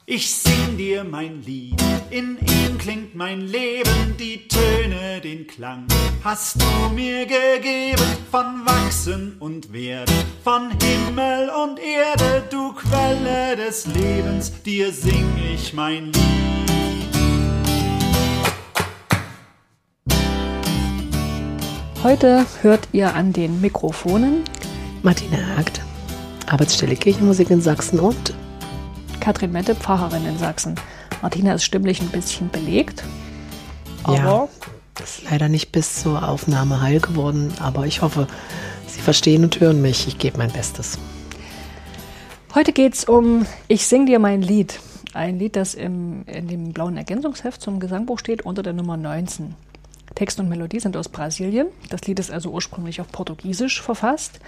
Ich sing dir mein Lied, in ihm klingt mein Leben, die Töne, den Klang hast du mir gegeben, von Wachsen und Werden, von Himmel und Erde, du Quelle des Lebens, dir sing ich mein Lied. Heute hört ihr an den Mikrofonen Martina Hagt, Arbeitsstelle Kirchenmusik in Sachsen und Katrin Mette, Pfarrerin in Sachsen. Martina ist stimmlich ein bisschen belegt, aber ja, ist leider nicht bis zur Aufnahme heil geworden, aber ich hoffe, Sie verstehen und hören mich. Ich gebe mein Bestes. Heute geht es um Ich sing dir mein Lied. Ein Lied, das in dem blauen Ergänzungsheft zum Gesangbuch steht, unter der Nummer 19. Text und Melodie sind aus Brasilien. Das Lied ist also ursprünglich auf Portugiesisch verfasst.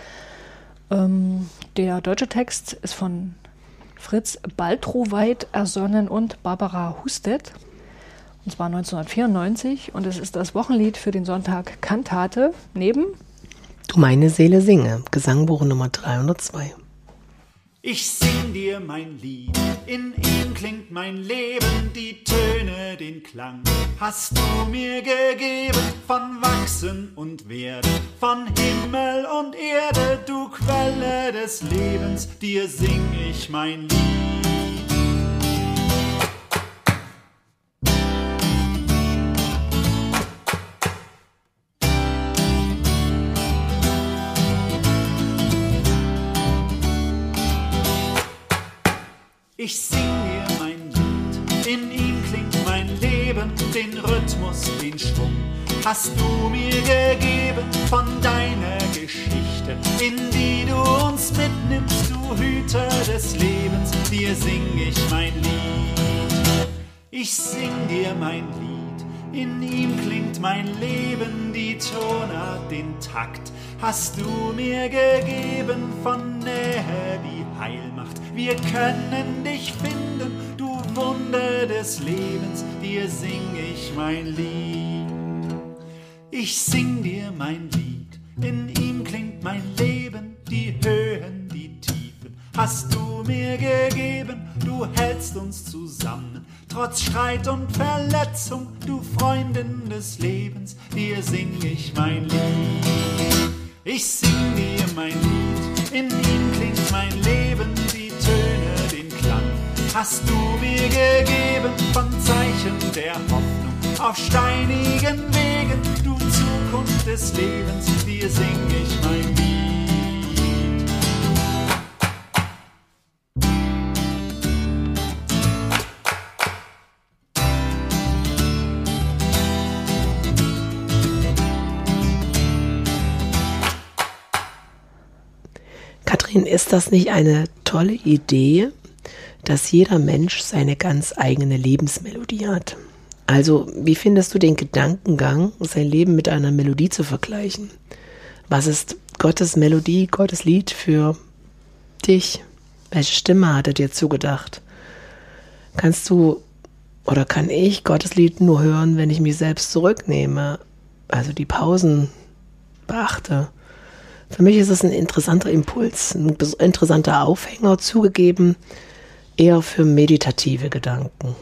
Der deutsche Text ist von Fritz Baltroweit ersonnen und Barbara Husted, und zwar 1994. Und es ist das Wochenlied für den Sonntag Kantate neben Du meine Seele singe, Gesangbuch Nummer 302. Ich sing dir mein Lied, in ihm klingt mein Leben, die Töne, den Klang hast du mir gegeben, von Wachsen und Werden, von Himmel und Erde, du Quelle des Lebens, dir sing ich mein Lied. Ich sing dir mein Lied, in ihm klingt mein Leben, den Rhythmus, den Schwung hast du mir gegeben von deiner Geschichte, in die du uns mitnimmst, du Hüter des Lebens, dir sing ich mein Lied. Ich sing dir mein Lied, in ihm klingt mein Leben, die Tonart, den Takt hast du mir gegeben von Nähe, die Heil macht. Wir können dich finden, du Wunder des Lebens, dir sing ich mein Lied. Ich sing dir mein Lied, in ihm klingt mein Leben, die Höhen, die Tiefen hast du mir gegeben, du hältst uns zusammen, trotz Streit und Verletzung, du Freundin des Lebens, dir sing ich mein Lied. Ich sing dir mein Lied, in ihm klingt mein Leben, die Töne, den Klang hast du mir gegeben, von Zeichen der Hoffnung auf steinigen Wegen, du Zukunft des Lebens, dir sing ich mein Lied. Katrin, ist das nicht eine tolle Idee, dass jeder Mensch seine ganz eigene Lebensmelodie hat? Also, wie findest du den Gedankengang, sein Leben mit einer Melodie zu vergleichen? Was ist Gottes Melodie, Gottes Lied für dich? Welche Stimme hat er dir zugedacht? Kannst du oder kann ich Gottes Lied nur hören, wenn ich mich selbst zurücknehme, also die Pausen beachte? Für mich ist es ein interessanter Impuls, ein interessanter Aufhänger, zugegeben, eher für meditative Gedanken.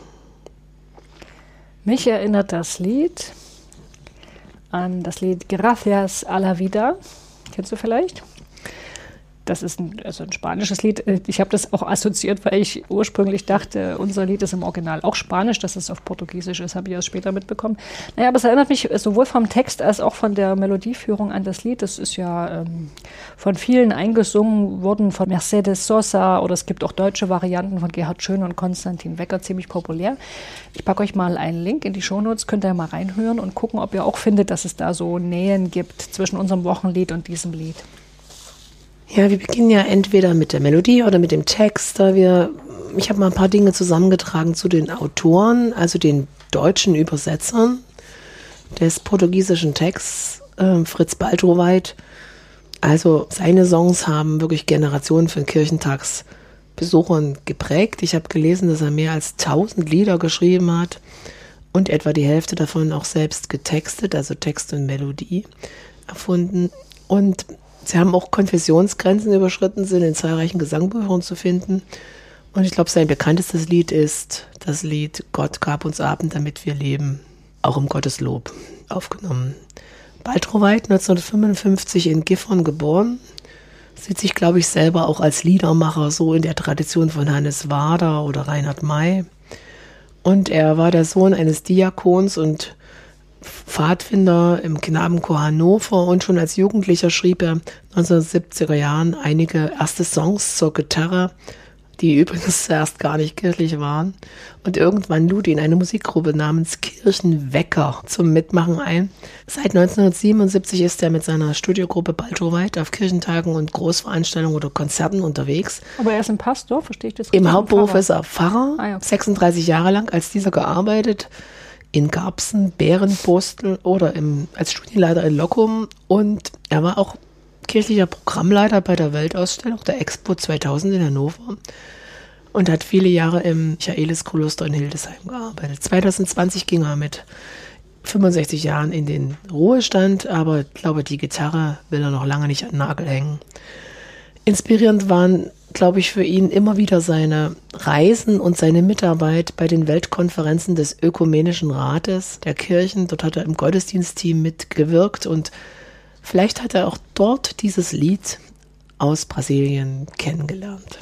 Mich erinnert das Lied an das Lied Gracias a la Vida. Kennst du vielleicht? Das ist ein spanisches Lied. Ich habe das auch assoziiert, weil ich ursprünglich dachte, unser Lied ist im Original auch Spanisch, dass es auf Portugiesisch ist, habe ich erst später mitbekommen. Naja, aber es erinnert mich sowohl vom Text als auch von der Melodieführung an das Lied. Das ist ja von vielen eingesungen worden, von Mercedes Sosa, oder es gibt auch deutsche Varianten von Gerhard Schön und Konstantin Wecker, ziemlich populär. Ich packe euch mal einen Link in die Shownotes, könnt ihr mal reinhören und gucken, ob ihr auch findet, dass es da so Nähen gibt zwischen unserem Wochenlied und diesem Lied. Ja, wir beginnen ja entweder mit der Melodie oder mit dem Text. Ich habe mal ein paar Dinge zusammengetragen zu den Autoren, also den deutschen Übersetzern des portugiesischen Texts, Fritz Baltroweit. Also seine Songs haben wirklich Generationen von Kirchentagsbesuchern geprägt. Ich habe gelesen, dass er mehr als 1000 Lieder geschrieben hat und etwa die Hälfte davon auch selbst getextet, also Text und Melodie erfunden. Und sie haben auch Konfessionsgrenzen überschritten, sind in zahlreichen Gesangbüchern zu finden. Und ich glaube, sein bekanntestes Lied ist das Lied Gott gab uns Abend, damit wir leben, auch im Gotteslob aufgenommen. Baltroweit, 1955 in Gifhorn geboren, sieht sich, glaube ich, selber auch als Liedermacher, so in der Tradition von Hannes Wader oder Reinhard May. Und er war der Sohn eines Diakons und Pfadfinder im Knabenchor Hannover und schon als Jugendlicher schrieb er 1970er Jahren einige erste Songs zur Gitarre, die übrigens zuerst gar nicht kirchlich waren. Und irgendwann lud ihn eine Musikgruppe namens Kirchenwecker zum Mitmachen ein. Seit 1977 ist er mit seiner Studiogruppe Baltroweit auf Kirchentagen und Großveranstaltungen oder Konzerten unterwegs. Aber er ist ein Pastor, verstehe ich das richtig? Im Hauptberuf ist er Pfarrer, ja. 36 Jahre lang als dieser gearbeitet, in Garbsen, Bärenbostel oder als Studienleiter in Lockum. Und er war auch kirchlicher Programmleiter bei der Weltausstellung der Expo 2000 in Hannover und hat viele Jahre im Michaeliskloster in Hildesheim gearbeitet. 2020 ging er mit 65 Jahren in den Ruhestand, aber ich glaube, die Gitarre will er noch lange nicht an den Nagel hängen. Inspirierend waren, glaube ich, für ihn immer wieder seine Reisen und seine Mitarbeit bei den Weltkonferenzen des Ökumenischen Rates der Kirchen. Dort hat er im Gottesdienstteam mitgewirkt und vielleicht hat er auch dort dieses Lied aus Brasilien kennengelernt.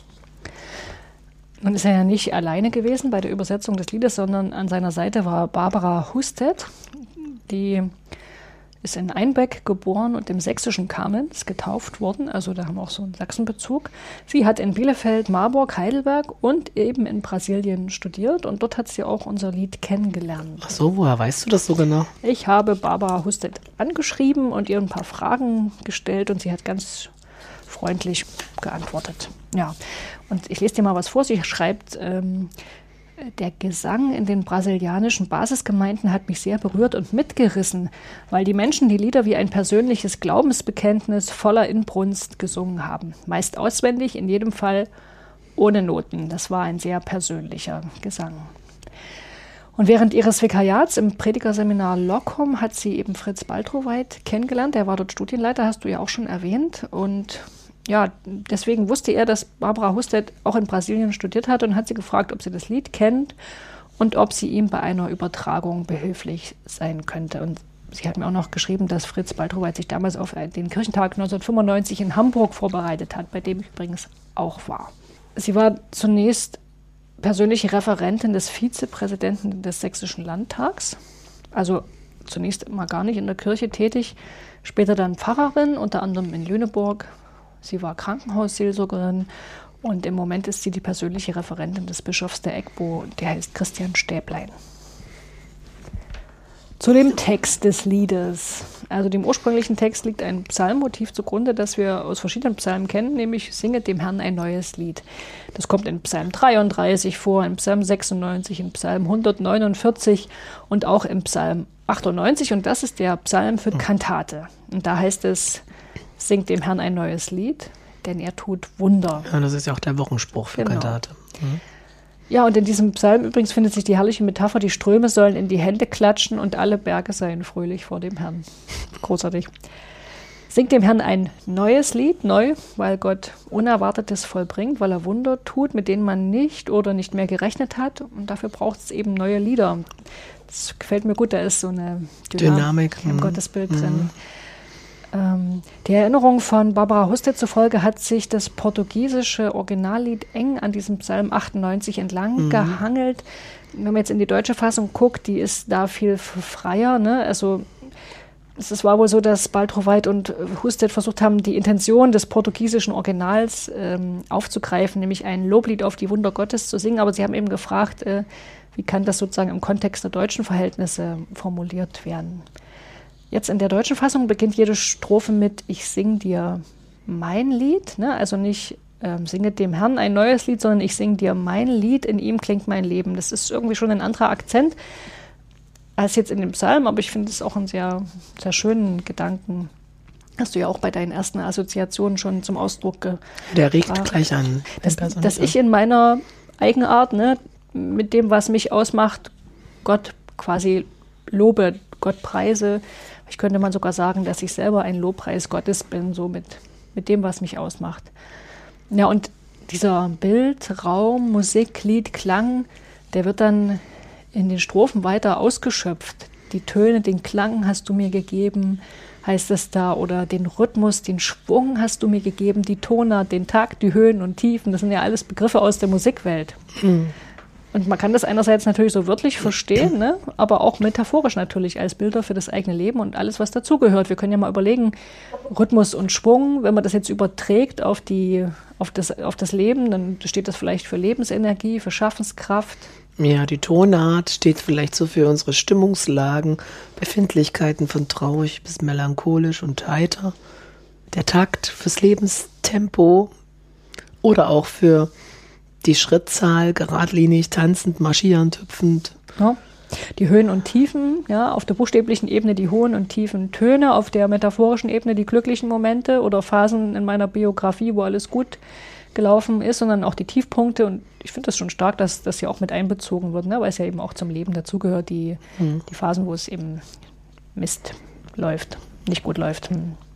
Nun ist er ja nicht alleine gewesen bei der Übersetzung des Liedes, sondern an seiner Seite war Barbara Husted. Die ist in Einbeck geboren und im sächsischen Kamenz getauft worden. Also da haben wir auch so einen Sachsenbezug. Sie hat in Bielefeld, Marburg, Heidelberg und eben in Brasilien studiert. Und dort hat sie auch unser Lied kennengelernt. Ach so, woher weißt du das so genau? Ich habe Barbara Husted angeschrieben und ihr ein paar Fragen gestellt. Und sie hat ganz freundlich geantwortet. Ja, und ich lese dir mal was vor. Sie schreibt, der Gesang in den brasilianischen Basisgemeinden hat mich sehr berührt und mitgerissen, weil die Menschen die Lieder wie ein persönliches Glaubensbekenntnis voller Inbrunst gesungen haben. Meist auswendig, in jedem Fall ohne Noten. Das war ein sehr persönlicher Gesang. Und während ihres Vikariats im Predigerseminar Lockum hat sie eben Fritz Baltroweit kennengelernt. Der war dort Studienleiter, hast du ja auch schon erwähnt. Und ja, deswegen wusste er, dass Barbara Husted auch in Brasilien studiert hat und hat sie gefragt, ob sie das Lied kennt und ob sie ihm bei einer Übertragung behilflich sein könnte. Und sie hat mir auch noch geschrieben, dass Fritz Baltroweit sich damals auf den Kirchentag 1995 in Hamburg vorbereitet hat, bei dem ich übrigens auch war. Sie war zunächst persönliche Referentin des Vizepräsidenten des Sächsischen Landtags, also zunächst mal gar nicht in der Kirche tätig, später dann Pfarrerin, unter anderem in Lüneburg. Sie war Krankenhausseelsorgerin und im Moment ist sie die persönliche Referentin des Bischofs der EGBO, der heißt Christian Stäblein. Zu dem Text des Liedes. Also dem ursprünglichen Text liegt ein Psalmmotiv zugrunde, das wir aus verschiedenen Psalmen kennen, nämlich Singet dem Herrn ein neues Lied. Das kommt in Psalm 33 vor, in Psalm 96, in Psalm 149 und auch im Psalm 98. Und das ist der Psalm für Kantate. Und da heißt es, singt dem Herrn ein neues Lied, denn er tut Wunder. Ja, das ist ja auch der Wochenspruch für Kantate. Mhm. Ja, und in diesem Psalm übrigens findet sich die herrliche Metapher, die Ströme sollen in die Hände klatschen und alle Berge seien fröhlich vor dem Herrn. Großartig. Singt dem Herrn ein neues Lied, neu, weil Gott Unerwartetes vollbringt, weil er Wunder tut, mit denen man nicht oder nicht mehr gerechnet hat. Und dafür braucht es eben neue Lieder. Das gefällt mir gut, da ist so eine Dynamik im Gottesbild drin. Die Erinnerung von Barbara Husted zufolge hat sich das portugiesische Originallied eng an diesem Psalm 98 entlang gehangelt. Wenn man jetzt in die deutsche Fassung guckt, die ist da viel freier. Ne? Also es war wohl so, dass Baltroweit und Husted versucht haben, die Intention des portugiesischen Originals aufzugreifen, nämlich ein Loblied auf die Wunder Gottes zu singen. Aber sie haben eben gefragt, wie kann das sozusagen im Kontext der deutschen Verhältnisse formuliert werden. Jetzt in der deutschen Fassung beginnt jede Strophe mit Ich sing dir mein Lied, ne? Also nicht singe dem Herrn ein neues Lied, sondern ich sing dir mein Lied, in ihm klingt mein Leben. Das ist irgendwie schon ein anderer Akzent als jetzt in dem Psalm, aber ich finde es auch einen sehr, sehr schönen Gedanken. Hast du ja auch bei deinen ersten Assoziationen schon zum Ausdruck gebracht. Der regt gleich an. Dass ich in meiner Eigenart, ne, mit dem, was mich ausmacht, Gott quasi lobe, Gott preise. Ich könnte man sogar sagen, dass ich selber ein Lobpreis Gottes bin, so mit dem, was mich ausmacht. Ja, und dieser Bild, Raum, Musik, Lied, Klang, der wird dann in den Strophen weiter ausgeschöpft. Die Töne, den Klang hast du mir gegeben, heißt es da, oder den Rhythmus, den Schwung hast du mir gegeben, die Tonart, den Takt, die Höhen und Tiefen, das sind ja alles Begriffe aus der Musikwelt. Und man kann das einerseits natürlich so wörtlich verstehen, ne? Aber auch metaphorisch natürlich als Bilder für das eigene Leben und alles, was dazugehört. Wir können ja mal überlegen, Rhythmus und Schwung, wenn man das jetzt überträgt auf das Leben, dann steht das vielleicht für Lebensenergie, für Schaffenskraft. Ja, die Tonart steht vielleicht so für unsere Stimmungslagen, Befindlichkeiten von traurig bis melancholisch und heiter. Der Takt fürs Lebenstempo oder auch für die Schrittzahl, geradlinig, tanzend, marschierend, hüpfend. Ja. Die Höhen und Tiefen, ja, auf der buchstäblichen Ebene die hohen und tiefen Töne, auf der metaphorischen Ebene die glücklichen Momente oder Phasen in meiner Biografie, wo alles gut gelaufen ist, sondern auch die Tiefpunkte. Und ich finde das schon stark, dass das ja auch mit einbezogen wird, ne? Weil es ja eben auch zum Leben dazugehört, die Phasen, wo es eben Mist läuft, nicht gut läuft.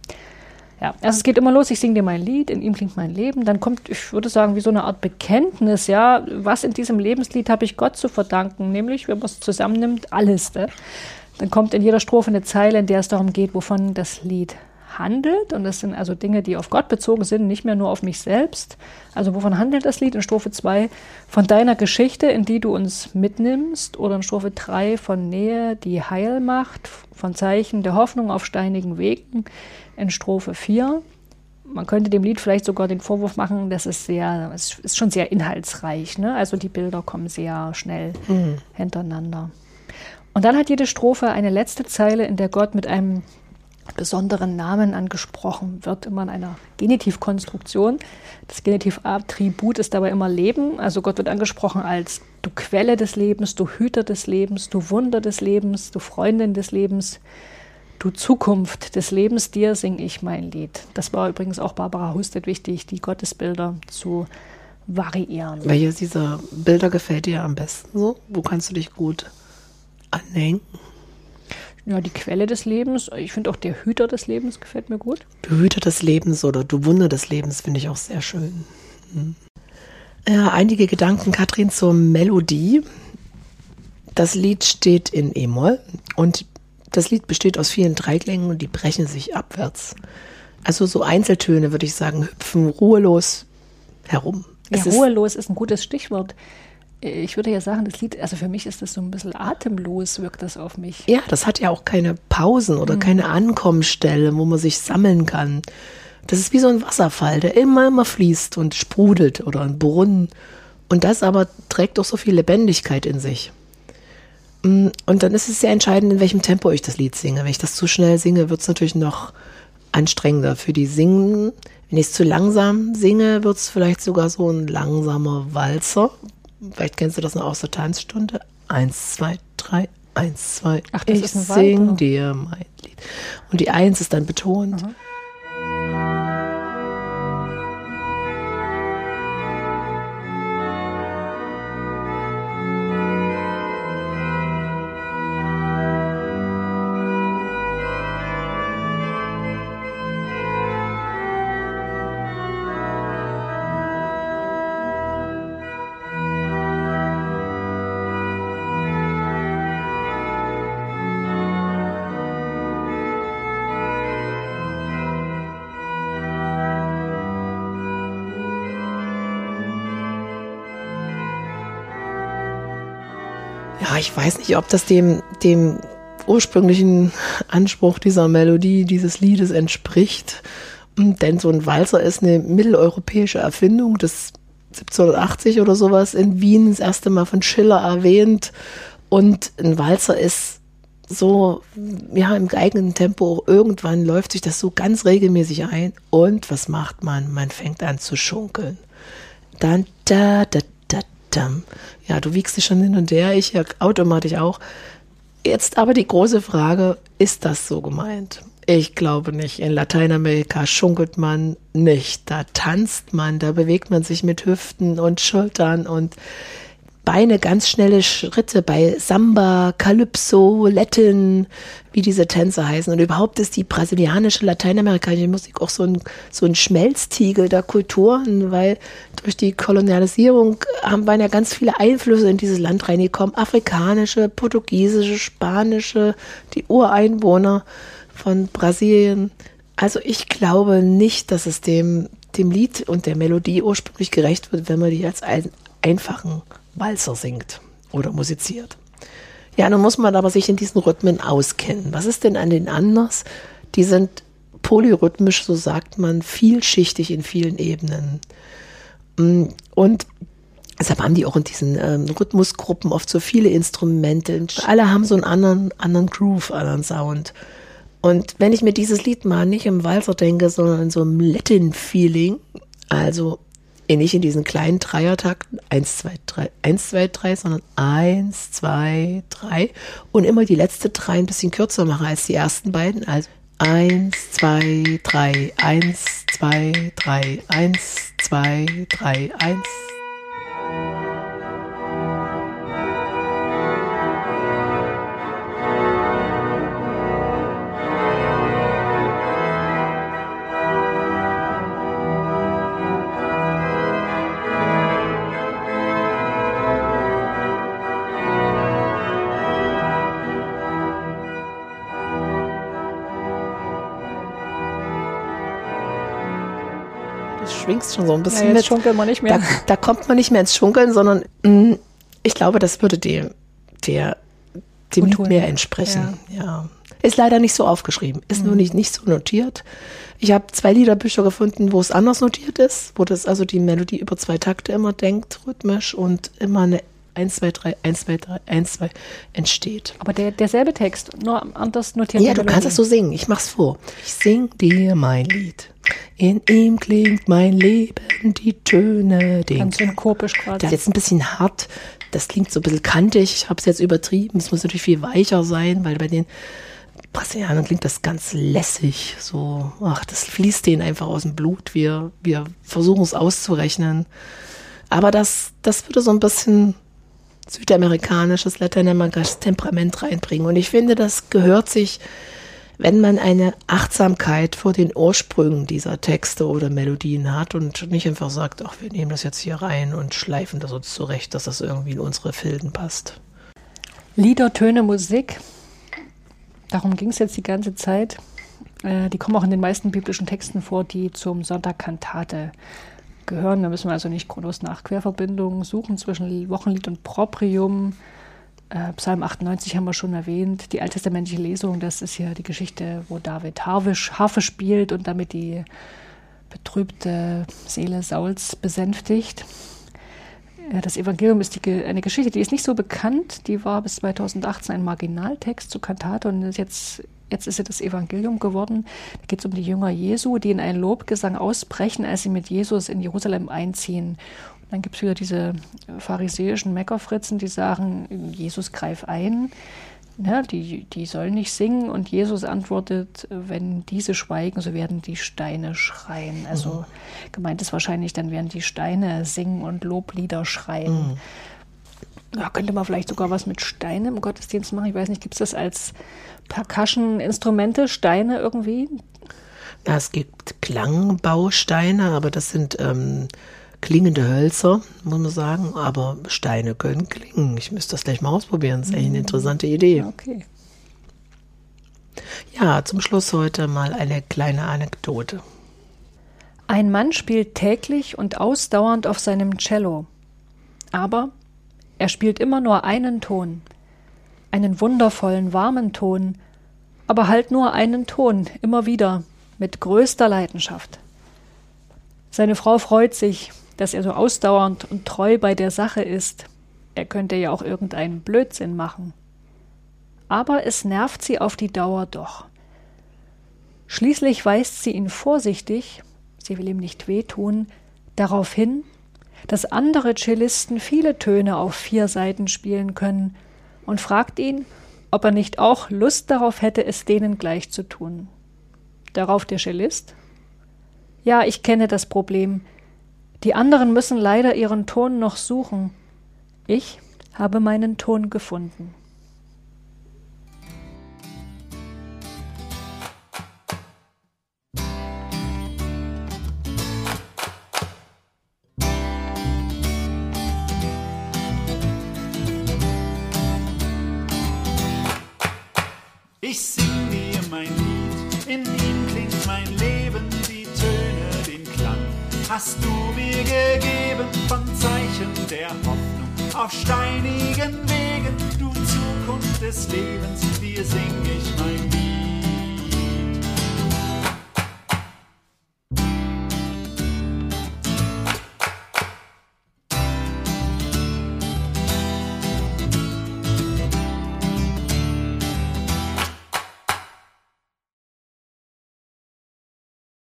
Ja, also es geht immer los, ich singe dir mein Lied, in ihm klingt mein Leben. Dann kommt, ich würde sagen, wie so eine Art Bekenntnis, ja, was in diesem Lebenslied habe ich Gott zu verdanken, nämlich, wenn man es zusammennimmt, alles. Ne? Dann kommt in jeder Strophe eine Zeile, in der es darum geht, wovon das Lied handelt. Und das sind also Dinge, die auf Gott bezogen sind, nicht mehr nur auf mich selbst. Also wovon handelt das Lied? In Strophe 2 von deiner Geschichte, in die du uns mitnimmst. Oder in Strophe 3 von Nähe, die heil macht, von Zeichen der Hoffnung auf steinigen Wegen. In Strophe 4, man könnte dem Lied vielleicht sogar den Vorwurf machen, es ist schon sehr inhaltsreich, ne? Also die Bilder kommen sehr schnell hintereinander. Und dann hat jede Strophe eine letzte Zeile, in der Gott mit einem besonderen Namen angesprochen wird, immer in einer Genitivkonstruktion. Das Genitivattribut ist dabei immer Leben. Also Gott wird angesprochen als du Quelle des Lebens, du Hüter des Lebens, du Wunder des Lebens, du Freundin des Lebens, du Zukunft des Lebens, dir sing ich mein Lied. Das war übrigens auch Barbara Husted wichtig, die Gottesbilder zu variieren. Welches dieser Bilder gefällt dir am besten so? Wo kannst du dich gut anhängen? Ja, die Quelle des Lebens. Ich finde auch der Hüter des Lebens gefällt mir gut. Du Hüter des Lebens oder du Wunder des Lebens finde ich auch sehr schön. Ja, einige Gedanken, Katrin, zur Melodie. Das Lied steht in E-Moll und das Lied besteht aus vielen Dreiklängen und die brechen sich abwärts. Also so Einzeltöne, würde ich sagen, hüpfen ruhelos herum. Ja, ruhelos ist ein gutes Stichwort. Ich würde ja sagen, das Lied, also für mich ist das so ein bisschen atemlos, wirkt das auf mich. Ja, das hat ja auch keine Pausen oder keine Ankommensstelle, wo man sich sammeln kann. Das ist wie so ein Wasserfall, der immer fließt und sprudelt oder ein Brunnen. Und das aber trägt auch so viel Lebendigkeit in sich. Und dann ist es sehr entscheidend, in welchem Tempo ich das Lied singe. Wenn ich das zu schnell singe, wird es natürlich noch anstrengender für die Singen. Wenn ich es zu langsam singe, wird es vielleicht sogar so ein langsamer Walzer. Vielleicht kennst du das noch aus der Tanzstunde. 1, 2, 3, 1, 2. Ach, das ich ist ein sing dir mein Lied. Und die 1 ist dann betont. Mhm. Ja, ich weiß nicht, ob das dem ursprünglichen Anspruch dieser Melodie, dieses Liedes entspricht. Denn so ein Walzer ist eine mitteleuropäische Erfindung, das 1780 oder sowas in Wien das erste Mal von Schiller erwähnt. Und ein Walzer ist so, ja, im geeigneten Tempo, irgendwann läuft sich das so ganz regelmäßig ein. Und was macht man? Man fängt an zu schunkeln. Dann da. Ja, du wiegst dich schon hin und her, ich ja automatisch auch. Jetzt aber die große Frage, ist das so gemeint? Ich glaube nicht. In Lateinamerika schunkelt man nicht. Da tanzt man, da bewegt man sich mit Hüften und Schultern und Beine, ganz schnelle Schritte bei Samba, Calypso, Latin, wie diese Tänze heißen. Und überhaupt ist die brasilianische, lateinamerikanische Musik auch so ein Schmelztiegel der Kulturen, weil durch die Kolonialisierung waren ja ganz viele Einflüsse in dieses Land reingekommen. Afrikanische, portugiesische, spanische, die Ureinwohner von Brasilien. Also ich glaube nicht, dass es dem Lied und der Melodie ursprünglich gerecht wird, wenn man die als einfachen Walzer singt oder musiziert. Ja, nun muss man aber sich in diesen Rhythmen auskennen. Was ist denn an denen anders? Die sind polyrhythmisch, so sagt man, vielschichtig in vielen Ebenen. Und deshalb haben die auch in diesen Rhythmusgruppen oft so viele Instrumente. Alle haben so einen anderen Groove, anderen Sound. Und wenn ich mir dieses Lied mal nicht im Walzer denke, sondern in so einem Latin-Feeling, also nicht in diesen kleinen Dreiertakten, 1, 2, 3, 1, 2, 3, sondern 1, 2, 3 und immer die letzte 3 ein bisschen kürzer mache als die ersten beiden. Also 1, 2, 3, 1, 2, 3, 1, 2, 3, 1. Schwingst schon so ein bisschen jetzt schunkeln wir nicht mehr. Da kommt man nicht mehr ins Schunkeln, sondern ich glaube, das würde dem Lied mehr entsprechen. Ja. Ist leider nicht so aufgeschrieben, ist nur nicht so notiert. Ich habe 2 Liederbücher gefunden, wo es anders notiert ist, wo das also die Melodie über 2 Takte immer denkt, rhythmisch und immer eine 1, 2, 3, 1, 2, 3, 1, 2 entsteht. Aber derselbe Text, nur anders notiert. Ja, du kannst es so singen. Ich mach's vor. Ich sing dir mein Lied. In ihm klingt mein Leben, die Töne. Ganz synkopisch quasi. Das ist jetzt ein bisschen hart. Das klingt so ein bisschen kantig. Ich habe es jetzt übertrieben. Es muss natürlich viel weicher sein, weil bei den Brasilianern klingt das ganz lässig. So, das fließt denen einfach aus dem Blut. Wir versuchen es auszurechnen. Aber das würde so ein bisschen südamerikanisches, lateinamerikanisches Temperament reinbringen. Und ich finde, das gehört sich, wenn man eine Achtsamkeit vor den Ursprüngen dieser Texte oder Melodien hat und nicht einfach sagt, ach, wir nehmen das jetzt hier rein und schleifen das uns zurecht, dass das irgendwie in unsere Filden passt. Lieder, Töne, Musik, darum ging es jetzt die ganze Zeit. Die kommen auch in den meisten biblischen Texten vor, die zum Sonntagkantate gehören. Da müssen wir also nicht groß nach Querverbindungen suchen zwischen Wochenlied und Proprium. Psalm 98 haben wir schon erwähnt. Die alttestamentliche Lesung, das ist ja die Geschichte, wo David Harfe spielt und damit die betrübte Seele Sauls besänftigt. Das Evangelium ist eine Geschichte, die ist nicht so bekannt. Die war bis 2018 ein Marginaltext zur Kantate und jetzt ist sie das Evangelium geworden. Da geht es um die Jünger Jesu, die in einen Lobgesang ausbrechen, als sie mit Jesus in Jerusalem einziehen. Und dann gibt es wieder diese pharisäischen Meckerfritzen, die sagen, Jesus greif ein. Ja, die sollen nicht singen. Und Jesus antwortet, wenn diese schweigen, so werden die Steine schreien. Also gemeint ist wahrscheinlich, dann werden die Steine singen und Loblieder schreien. Ja, könnte man vielleicht sogar was mit Steinen im Gottesdienst machen. Ich weiß nicht, gibt es das als Percussion-Instrumente, Steine irgendwie? Ja, es gibt Klangbausteine, aber das sind klingende Hölzer, muss man sagen. Aber Steine können klingen. Ich müsste das gleich mal ausprobieren. Das ist eigentlich eine interessante Idee. Okay. Ja, zum Schluss heute mal eine kleine Anekdote. Ein Mann spielt täglich und ausdauernd auf seinem Cello. Aber er spielt immer nur einen Ton. Einen wundervollen, warmen Ton, aber halt nur einen Ton, immer wieder, mit größter Leidenschaft. Seine Frau freut sich, dass er so ausdauernd und treu bei der Sache ist. Er könnte ja auch irgendeinen Blödsinn machen. Aber es nervt sie auf die Dauer doch. Schließlich weist sie ihn vorsichtig, sie will ihm nicht wehtun, darauf hin, dass andere Cellisten viele Töne auf 4 Saiten spielen können und fragt ihn, ob er nicht auch Lust darauf hätte, es denen gleich zu tun. Darauf der Cellist: Ja, ich kenne das Problem. Die anderen müssen leider ihren Ton noch suchen. Ich habe meinen Ton gefunden. Ich sing dir mein Lied, in ihm klingt mein Leben, die Töne, den Klang hast du mir gegeben, von Zeichen der Hoffnung auf steinigen Wegen, du Zukunft des Lebens, dir sing ich mein Lied.